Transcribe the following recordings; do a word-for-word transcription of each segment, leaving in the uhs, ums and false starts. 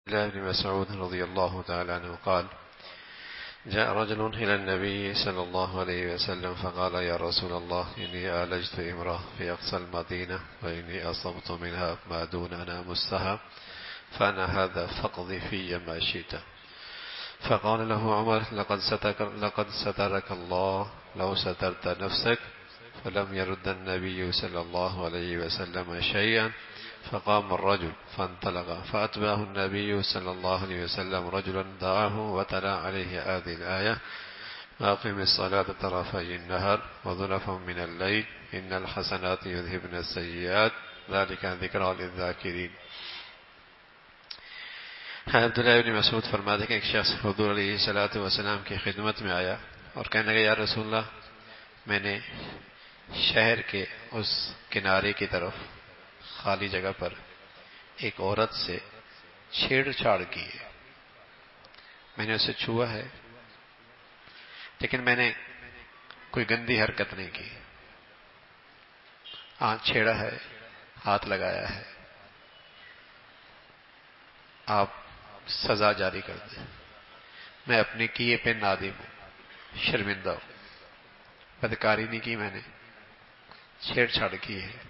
الله بن مسعود رضي الله تعالى عنه قال: جاء رجل إلى النبي صلى الله عليه وسلم فقال: يا رسول الله، إني آلجت امرأة في أقصى المدينة وإني أصبت منها ما دون أن أمسها، فأنا هذا فاقض في ما شئت. فقال له عمر: لقد سترك, لقد سترك الله لو سترت نفسك. فلم يرد النبي صلى الله عليه وسلم شيئا. فقام الرجل فانطلق، فأتبعه النبي صلى الله عليه وسلم رجلا دعاه وتلا عليه هذه الآية: وأقم الصلاة طرفي النهار وزلفا من الليل إن الحسنات يذهبن السيئات ذلك ذکریٰ للذاکرین۔ عبداللہ ابن مسعود فرماتے کہ ایک شخص حضور علیہ الصلوۃ والسلام کی خدمت میں آیا اور کہنے لگا: یا رسول اللہ، میں نے شہر کے اس کنارے کی طرف خالی جگہ پر ایک عورت سے چھیڑ چھاڑ کی ہے، میں نے اسے چھوا ہے، لیکن میں نے کوئی گندی حرکت نہیں کی، ہاں چھیڑا ہے، ہاتھ لگایا ہے، آپ سزا جاری کر دیں، میں اپنے کیے پہ نادم ہوں، شرمندہ ہوں، بدکاری نہیں کی، میں نے چھیڑ چھاڑ کی ہے۔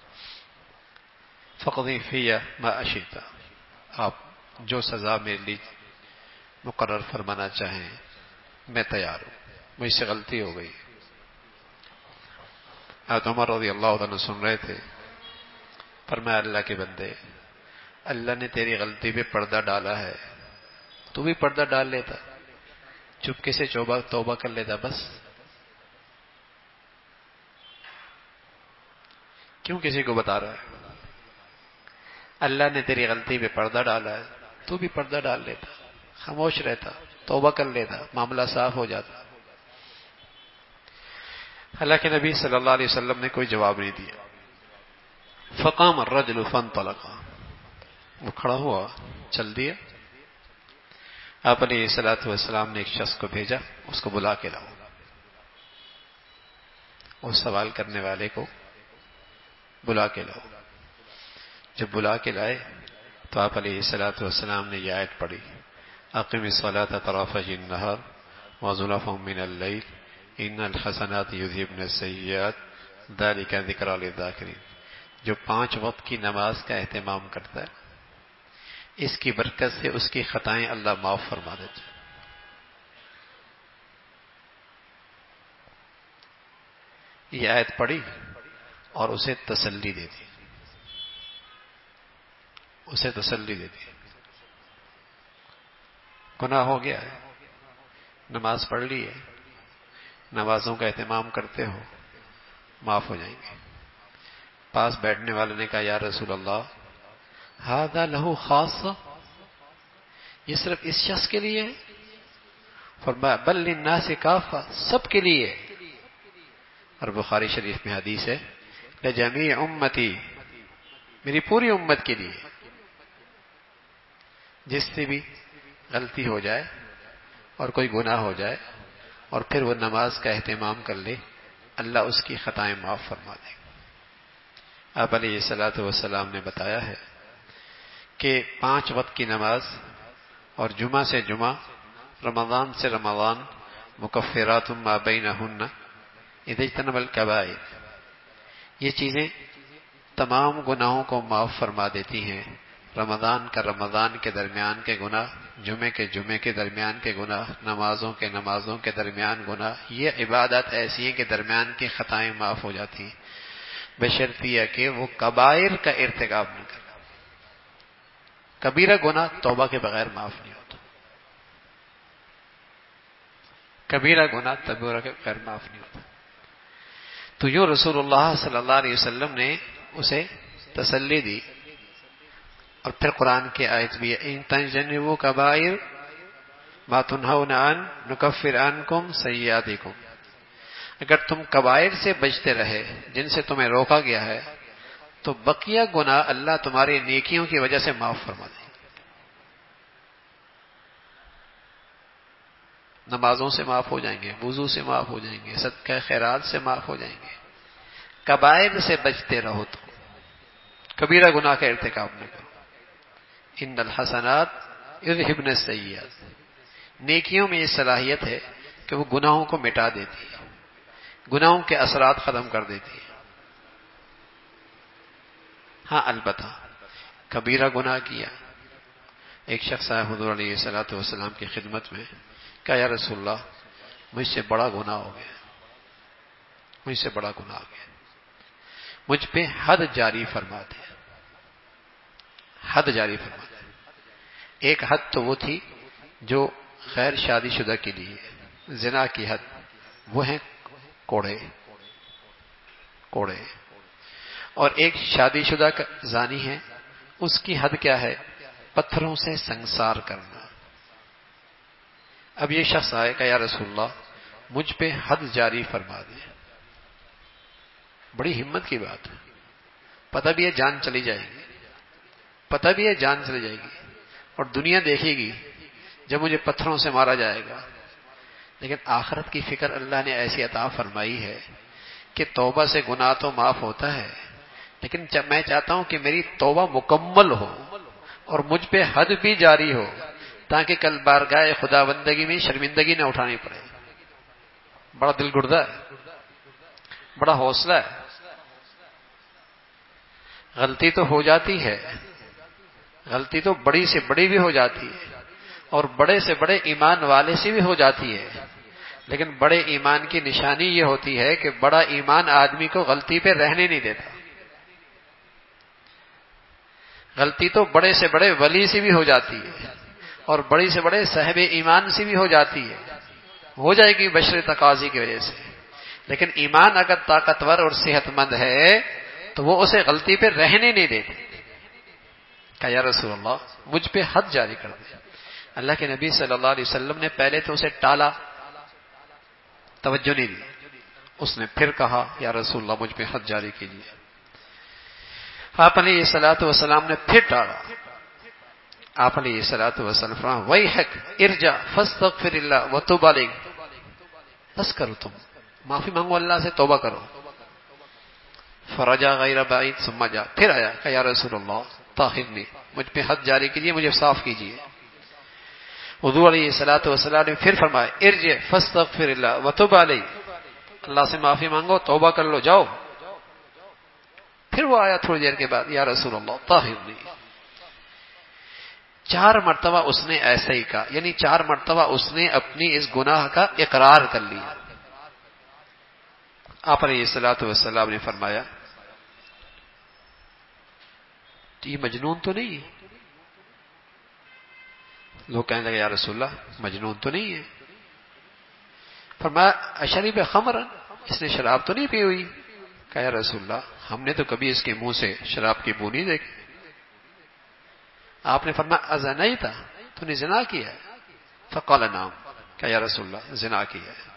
فقضی فی ما اشئت، آپ جو سزا میرے لیے مقرر فرمانا چاہیں میں تیار ہوں، مجھ سے غلطی ہو گئی۔ حضرت عمر رضی اللہ عنہ سن رہے تھے، فرمایا: اللہ کے بندے، اللہ نے تیری غلطی پہ پردہ ڈالا ہے، تو بھی پردہ ڈال لیتا، چپکے سے توبہ توبہ کر لیتا، بس کیوں کسی کو بتا رہا ہے؟ اللہ نے تیری غلطی پہ پردہ ڈالا ہے، تو بھی پردہ ڈال لیتا، خاموش رہتا، توبہ کر لیتا، معاملہ صاف ہو جاتا۔ حالانکہ نبی صلی اللہ علیہ وسلم نے کوئی جواب نہیں دیا۔ فقام الرجل فانطلق، وہ کھڑا ہوا، چل دیا۔ آپ علیہ الصلوۃ والسلام نے ایک شخص کو بھیجا، اس کو بلا کے لاؤ۔ اس سوال کرنے والے کو بلا کے لاؤ۔ جب بلا کے لائے تو آپ علیہ الصلوۃ والسلام نے یہ آیت پڑھی: اقم الصلاۃ طرفی النہار وزلفا من اللیل ان الحسنات یذہبن السیئات ذلک ذکریٰ للذاکرین۔ جو پانچ وقت کی نماز کا اہتمام کرتا ہے، اس کی برکت سے اس کی خطائیں اللہ معاف فرما دیتا ہے۔ یہ آیت پڑھی اور اسے تسلی دے دی، اسے تسلی دے دی، گناہ ہو گیا ہے، نماز پڑھ لی ہے، نمازوں کا اہتمام کرتے ہو، معاف ہو جائیں گے۔ پاس بیٹھنے والے نے کہا: یا رسول اللہ، ھذا لہ خاصہ، یہ صرف اس شخص کے لیے ہے؟ فرمایا: بل للناس کافہ، سب کے لیے۔ اور بخاری شریف میں حدیث ہے: لجمیع امتی، میری پوری امت کے لیے۔ جس سے بھی غلطی ہو جائے اور کوئی گناہ ہو جائے اور پھر وہ نماز کا اہتمام کر لے، اللہ اس کی خطائیں معاف فرما دے گا۔ آپ علیہ الصلوۃ والسلام نے بتایا ہے کہ پانچ وقت کی نماز اور جمعہ سے جمعہ، رمضان سے رمضان، مکفرات ما بینہن اذا اجتنب الکبائر، یہ چیزیں تمام گناہوں کو معاف فرما دیتی ہیں۔ رمضان کا رمضان کے درمیان کے گناہ، جمعے کے جمعے کے درمیان کے گناہ، نمازوں کے نمازوں کے درمیان گناہ، یہ عبادات ایسی ہیں کہ درمیان کی خطائیں معاف ہو جاتی ہیں، بشرط یہ کہ وہ کبائر کا ارتکاب نہ کرے۔ کبیرہ گناہ توبہ کے بغیر معاف نہیں ہوتا، کبیرہ گناہ توبہ کے بغیر معاف نہیں ہوتا۔ تو یوں رسول اللہ صلی اللہ علیہ وسلم نے اسے تسلی دی۔ اور پھر قرآن کی آیت بھی ہے: ان تجتنبوا کبائر ما تنہون عنہ نکفر عنکم سیئاتکم، اگر تم کبائر سے بچتے رہے جن سے تمہیں روکا گیا ہے تو بقیہ گناہ اللہ تمہاری نیکیوں کی وجہ سے معاف فرما دیں گے۔ نمازوں سے معاف ہو جائیں گے، وضو سے معاف ہو جائیں گے، صدقہ خیرات سے معاف ہو جائیں گے۔ کبائر سے بچتے رہو تو کبیرہ گناہ کا ارتکاب نہ کرو۔ ان الحسنات یذھبن السیئات، نیکیوں میں یہ صلاحیت ہے کہ وہ گناہوں کو مٹا دیتی ہے، گناہوں کے اثرات ختم کر دیتی ہے۔ ہاں البتہ کبیرہ گناہ کیا، ایک شخص آیا حضور علیہ الصلوۃ والسلام کی خدمت میں، کہا یا رسول اللہ مجھ سے بڑا گناہ ہو گیا، مجھ سے بڑا گناہ ہو گیا، مجھ پہ حد جاری فرما دے، حد جاری فرما دے۔ ایک حد تو وہ تھی جو غیر شادی شدہ کے لیے زنا کی حد، وہ ہے کوڑے کوڑے، اور ایک شادی شدہ زانی ہے، اس کی حد کیا ہے؟ پتھروں سے سنسار کرنا۔ اب یہ شخص آئے کہ یا رسول اللہ مجھ پہ حد جاری فرما دے، بڑی ہمت کی بات ہے، پتہ بھی ہے جان چلی جائے گی، پتہ بھی ہے جان چلی جائے گی اور دنیا دیکھے گی جب مجھے پتھروں سے مارا جائے گا، لیکن آخرت کی فکر اللہ نے ایسی عطا فرمائی ہے کہ توبہ سے گناہ تو معاف ہوتا ہے، لیکن جب میں چاہتا ہوں کہ میری توبہ مکمل ہو اور مجھ پہ حد بھی جاری ہو، تاکہ کل بارگاہ خدا بندگی میں شرمندگی نہ اٹھانی پڑے۔ بڑا دل گردہ ہے، بڑا حوصلہ ہے۔ غلطی تو ہو جاتی ہے، غلطی تو بڑی سے بڑی بھی ہو جاتی ہے اور بڑے سے بڑے ایمان والے سے بھی ہو جاتی ہے، لیکن بڑے ایمان کی نشانی یہ ہوتی ہے کہ بڑا ایمان آدمی کو غلطی پہ رہنے نہیں دیتا۔ غلطی تو بڑے سے بڑے ولی سے بھی ہو جاتی ہے اور بڑی سے بڑے صاحب ایمان سے بھی ہو جاتی ہے، ہو جائے گی بشر تقاضی کی وجہ سے، لیکن ایمان اگر طاقتور اور صحت مند ہے تو وہ اسے غلطی پہ رہنے نہیں دیتے۔ کہ یا رسول اللہ مجھ پہ حد جاری کر دے۔ اللہ کے نبی صلی اللہ علیہ وسلم نے پہلے تو اسے ٹالا، توجہ نہیں دی، اس نے پھر کہا یا رسول اللہ مجھ پہ حد جاری کیجیے۔ آپ علیہ الصلوۃ والسلام نے پھر ٹالا، آپ علیہ الصلوۃ والسلام فرمایا ویحک ارجع فاستغفر اللہ وتوب علیہ، بس کرو تم معافی مانگو اللہ سے، توبہ کرو۔ فرجع غیر بعید ثم جاء، پھر آیا کہ یا رسول اللہ طاہرنی، مجھ پہ حد جاری کیجیے، مجھے صاف کیجیے۔ حضور علیہ الصلوۃ والسلام نے پھر فرمایا ارجع فاستغفر اللہ وتوب علیہ، اللہ سے معافی مانگو، توبہ کر لو، جاؤ۔ پھر وہ آیا تھوڑی دیر کے بعد یا رسول اللہ طاہرنی، چار مرتبہ اس نے ایسا ہی کہا، یعنی چار مرتبہ اس نے اپنی اس گناہ کا اقرار کر لیا۔ آپ علیہ الصلوۃ والسلام نے فرمایا یہ مجنون تو نہیں ہے؟ لوگ کہنے لگے یا رسول اللہ مجنون تو نہیں ہے۔ فرمایا اشرب خمرا، اس نے شراب تو نہیں پی ہوئی؟ کہا یا رسول اللہ ہم نے تو کبھی اس کے منہ سے شراب کی بو نہیں دیکھی۔ آپ نے فرمایا ازنیت، تو نے زنا کیا ہے؟ فقال نعم، کہا یا رسول اللہ زنا کیا ہے۔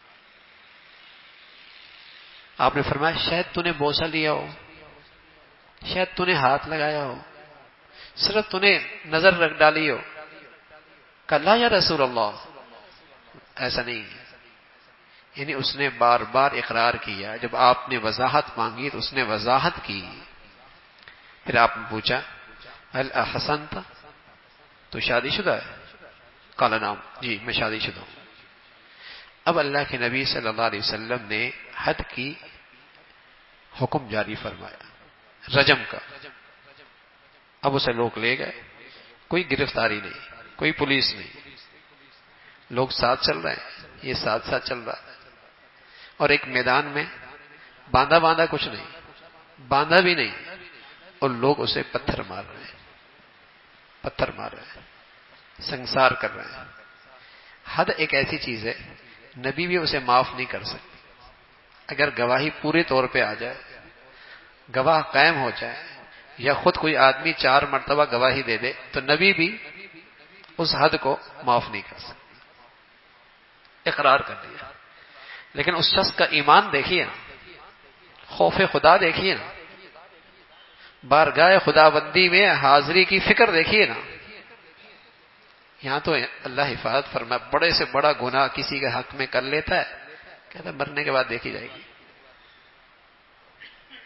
آپ نے فرمایا شاید تو نے بوسہ لیا ہو، شاید تو نے ہاتھ لگایا ہو، صرف تو نے نظر رکھ ڈالی ہو۔ کہا لا یا رسول اللہ ایسا نہیں ہے، یعنی اس نے بار بار اقرار کیا، جب آپ نے وضاحت مانگی تو اس نے وضاحت کی۔ پھر آپ نے پوچھا هل احسنت، تو شادی شدہ ہے؟ قال نعم، جی میں شادی شدہ ہوں۔ اب اللہ کے نبی صلی اللہ علیہ وسلم نے حد کی حکم جاری فرمایا، رجم کا۔ اب اسے لوگ لے گئے، کوئی گرفتاری نہیں، کوئی پولیس نہیں، لوگ ساتھ چل رہے ہیں، یہ ساتھ ساتھ چل رہا ہے، اور ایک میدان میں باندھا باندھا کچھ نہیں، باندھا بھی نہیں، اور لوگ اسے پتھر مار رہے ہیں، پتھر مار رہے ہیں، سنسار کر رہے ہیں۔ حد ایک ایسی چیز ہے نبی بھی اسے معاف نہیں کر سکتے۔ اگر گواہی پورے طور پہ آ جائے، گواہ قائم ہو جائے، یا خود کوئی آدمی چار مرتبہ گواہی دے دے تو نبی بھی اس حد کو معاف نہیں کر سکتے، اقرار کر دیا۔ لیکن اس شخص کا ایمان دیکھیے نا، خوف خدا دیکھیے نا، بارگاہ خدا بندی میں حاضری کی فکر دیکھیے نا۔ یہاں تو اللہ حفاظت فرمائے، بڑے سے بڑا گناہ کسی کے حق میں کر لیتا ہے، کہتا ہے مرنے کے بعد دیکھی جائے گی۔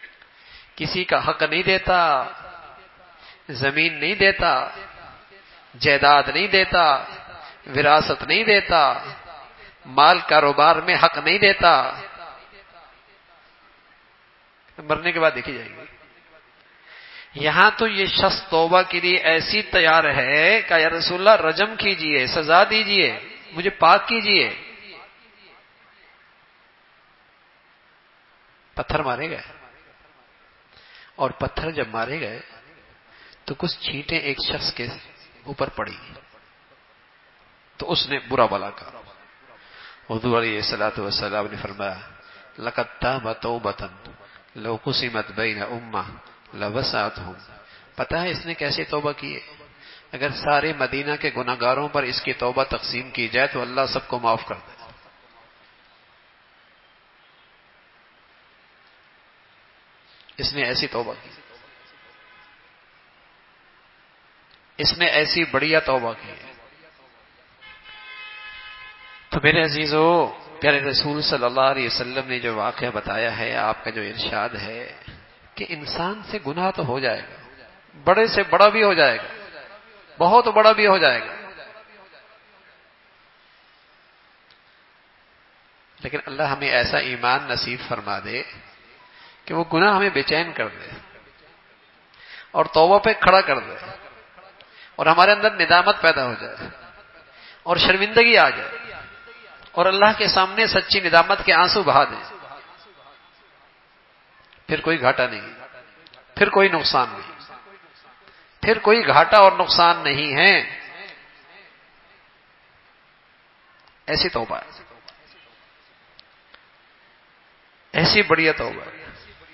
کسی کا حق نہیں دیتا، زمین نہیں دیتا، جائیداد نہیں دیتا، وراثت نہیں دیتا، مال کاروبار میں حق نہیں دیتا، مرنے کے بعد دیکھی جائے گی۔ یہاں تو یہ شخص توبہ کے لیے ایسی تیار ہے کہ یا رسول اللہ رجم کیجئے، سزا دیجئے، مجھے پاک کیجئے۔ پتھر مارے گئے، اور پتھر جب مارے گئے تو کچھ چھینٹیں ایک شخص کے اوپر پڑی، تو اس نے برا بلا کہا۔ حضور علیہ الصلوۃ والسلام نے فرمایا لقد تاب توبۃ لو قسمت بین امہ لوسعتہم، پتہ ہے اس نے کیسے توبہ کی ہے؟ اگر سارے مدینہ کے گناہ گاروں پر اس کی توبہ تقسیم کی جائے تو اللہ سب کو معاف کر دے۔ اس نے ایسی توبہ کی، اس نے ایسی بڑھیا توبہ کی ہے۔ تو میرے عزیزو، پیارے رسول صلی اللہ علیہ وسلم نے جو واقعہ بتایا ہے، آپ کا جو ارشاد ہے کہ انسان سے گناہ تو ہو جائے گا، بڑے سے بڑا بھی ہو جائے گا، بہت بڑا بھی ہو جائے گا، لیکن اللہ ہمیں ایسا ایمان نصیب فرما دے کہ وہ گناہ ہمیں بے چین کر دے اور توبہ پہ کھڑا کر دے، اور ہمارے اندر ندامت پیدا ہو جائے اور شرمندگی آ جائے، اور اللہ کے سامنے سچی ندامت کے آنسو بہا دے۔ پھر کوئی گھاٹا نہیں، پھر کوئی نقصان نہیں، پھر کوئی گھاٹا اور نقصان نہیں ہے۔ ایسی توبہ ہے، ایسی بڑھیا توبہ ہے۔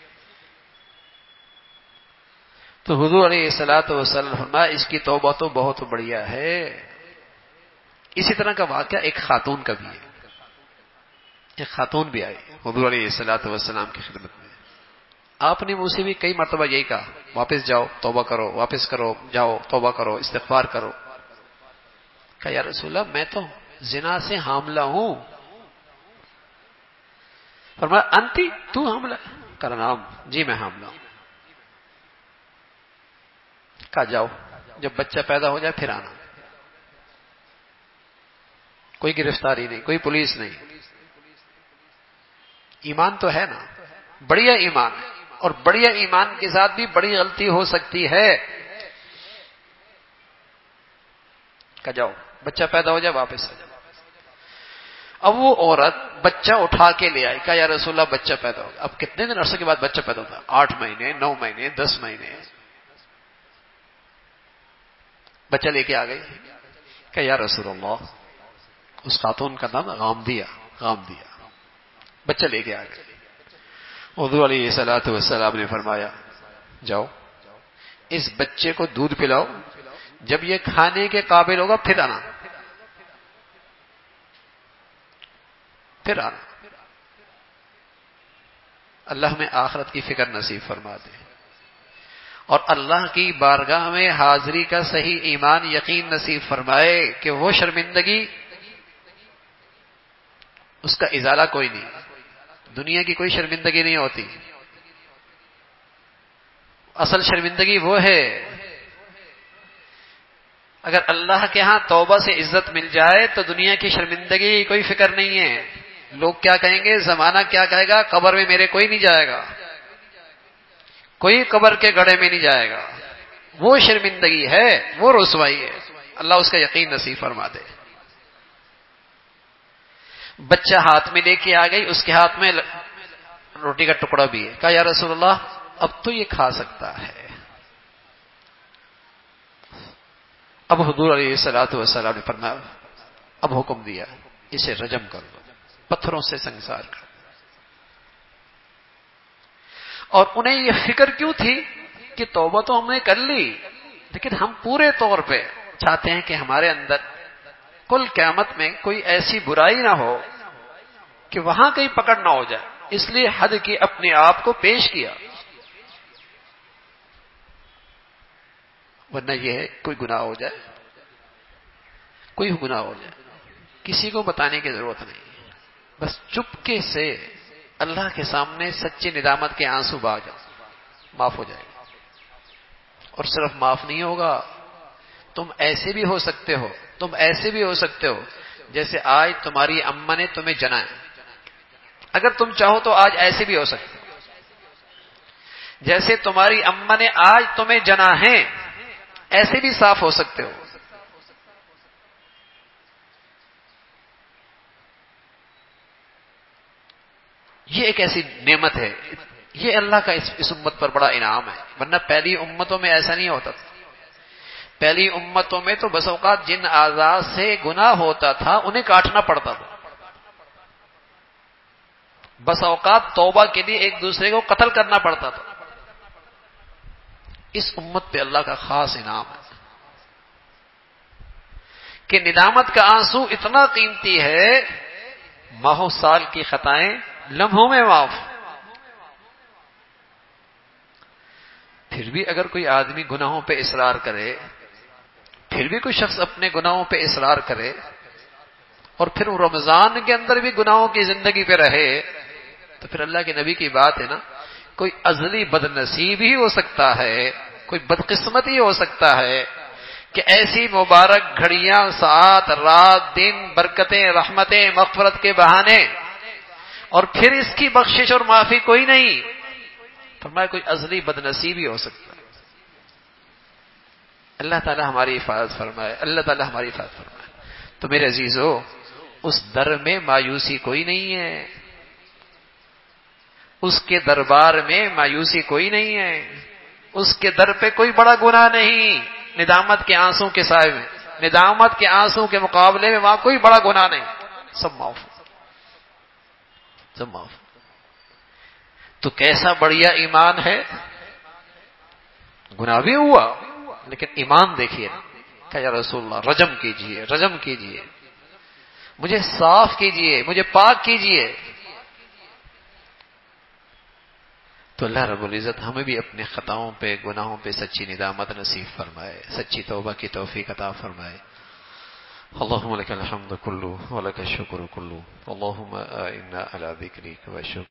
تو حضور علیہ الصلوۃ والسلام فرمایا اس کی توبہ تو بہت بڑھیا ہے۔ اسی طرح کا واقعہ ایک خاتون کا بھی ہے۔ ایک خاتون بھی آئی حضور علیہ الصلوۃ والسلام کی خدمت میں، آپ نے مجھ سے بھی کئی مرتبہ یہی کہا واپس جاؤ توبہ کرو، واپس کرو جاؤ توبہ کرو، استغفار کرو۔ کہا یا رسول اللہ میں تو زنا سے حاملہ ہوں۔ فرمایا انتی تو حاملہ؟ کہا نام، جی میں حاملہ ہوں۔ کہا جاؤ جب بچہ پیدا ہو جائے پھر آنا۔ کوئی گرفتاری نہیں، کوئی پولیس نہیں، ایمان تو ہے نا، بڑھیا ایمان ہے، اور بڑھیا ایمان کے ساتھ بھی بڑی غلطی ہو سکتی ہے۔ کہ جاؤ بچہ پیدا ہو جائے واپس آ جاؤ۔ اب وہ عورت بچہ اٹھا کے لے آئی، کہا یا رسول اللہ بچہ پیدا ہو گیا۔ اب کتنے دن عرصے کے بعد بچہ پیدا ہوتا ہے؟ آٹھ مہینے، نو مہینے، دس مہینے۔ بچہ لے کے آ گئی، کہ یا رسول اللہ، اس خاتون کا نام غامدیہ، غامدیہ، بچہ لے کے آ گئے۔ حضور علیہ الصلوۃ والسلام نے فرمایا جاؤ اس بچے کو دودھ پلاؤ، جب یہ کھانے کے قابل ہوگا پھر آنا، پھر آنا۔ اللہ ہمیں آخرت کی فکر نصیب فرما دے، اور اللہ کی بارگاہ میں حاضری کا صحیح ایمان یقین نصیب فرمائے کہ وہ شرمندگی اس کا ازالہ کوئی نہیں، دنیا کی کوئی شرمندگی نہیں ہوتی۔ اصل شرمندگی وہ ہے اگر اللہ کے ہاں توبہ سے عزت مل جائے تو دنیا کی شرمندگی کی کوئی فکر نہیں ہے۔ لوگ کیا کہیں گے، زمانہ کیا کہے گا، قبر میں میرے کوئی نہیں جائے گا، کوئی قبر کے گڑھے میں نہیں جائے گا، وہ شرمندگی ہے، وہ رسوائی ہے۔ اللہ اس کا یقین نصیب فرما دے۔ بچہ ہاتھ میں لے کے آ گئی، اس کے ہاتھ میں روٹی کا ٹکڑا بھی ہے۔ کہا یا رسول اللہ اب تو یہ کھا سکتا ہے۔ اب حضور علیہ الصلوۃ والسلام نے فرمایا، اب حکم دیا اسے رجم کر دو، پتھروں سے سنگسار کر دو۔ اور انہیں یہ فکر کیوں تھی کہ توبہ تو ہم نے کر لی، لیکن ہم پورے طور پہ چاہتے ہیں کہ ہمارے اندر کل قیامت میں کوئی ایسی برائی نہ ہو کہ وہاں کہیں پکڑ نہ ہو جائے، اس لیے حد کی اپنے آپ کو پیش کیا، ورنہ یہ ہے کوئی گناہ ہو جائے، کوئی گناہ ہو جائے کسی کو بتانے کی ضرورت نہیں، بس چپکے سے اللہ کے سامنے سچی ندامت کے آنسو بہا جاؤ، معاف ہو جائے گا۔ اور صرف معاف نہیں ہوگا، تم ایسے بھی ہو سکتے ہو تم ایسے بھی ہو سکتے ہو جیسے آج تمہاری اماں نے تمہیں جنا ہے. اگر تم چاہو تو آج ایسے بھی ہو سکتے ہو جیسے تمہاری اماں نے آج تمہیں جنا ہے، ایسے بھی صاف ہو سکتے ہو. یہ ایک ایسی نعمت ہے، یہ اللہ کا اس, اس امت پر بڑا انعام ہے. ورنہ پہلی امتوں میں ایسا نہیں ہوتا تھا. پہلی امتوں میں تو بس اوقات جن اعضاء سے گناہ ہوتا تھا انہیں کاٹنا پڑتا تھا. بس اوقات توبہ کے لیے ایک دوسرے کو قتل کرنا پڑتا تھا. اس امت پہ اللہ کا خاص انعام ہے کہ ندامت کا آنسو اتنا قیمتی ہے، ماہوں سال کی خطائیں لمحوں میں معاف. پھر بھی اگر کوئی آدمی گناہوں پہ اصرار کرے، پھر بھی کوئی شخص اپنے گناہوں پہ اصرار کرے اور پھر وہ رمضان کے اندر بھی گناہوں کی زندگی پہ رہے، تو پھر اللہ کے نبی کی بات ہے نا، کوئی ازلی بد نصیب ہی ہو سکتا ہے، کوئی بدقسمت ہی ہو سکتا ہے کہ ایسی مبارک گھڑیاں، ساعت، رات، دن، برکتیں، رحمتیں، مغفرت کے بہانے، اور پھر اس کی بخشش اور معافی کوئی نہیں. فرمایا کوئی ازلی بد نصیب ہی ہو سکتا ہے. اللہ تعالی ہماری حفاظت فرمائے، اللہ تعالی ہماری حفاظت فرمائے. تو میرے عزیزو، اس در میں مایوسی کوئی نہیں ہے، اس کے دربار میں مایوسی کوئی نہیں ہے، اس کے در پہ کوئی بڑا گناہ نہیں. ندامت کے آنسوں کے سائے میں، ندامت کے آنسوں کے مقابلے میں وہاں کوئی بڑا گناہ نہیں، سب معاف سب معاف. تو کیسا بڑھیا ایمان ہے. گناہ بھی ہوا لیکن ایمان دیکھیے نا کہ یا رسول اللہ رجم کیجئے، رجم کیجئے، مجھے صاف کیجئے، مجھے پاک کیجئے. تو اللہ رب العزت ہمیں بھی اپنے خطاؤں پہ، گناہوں پہ سچی ندامت نصیب فرمائے، سچی توبہ کی توفیق عطا فرمائے. اللهم لك الحمد كله ولك الشكر كله اللهم آئنا على ذكرك وشكرك.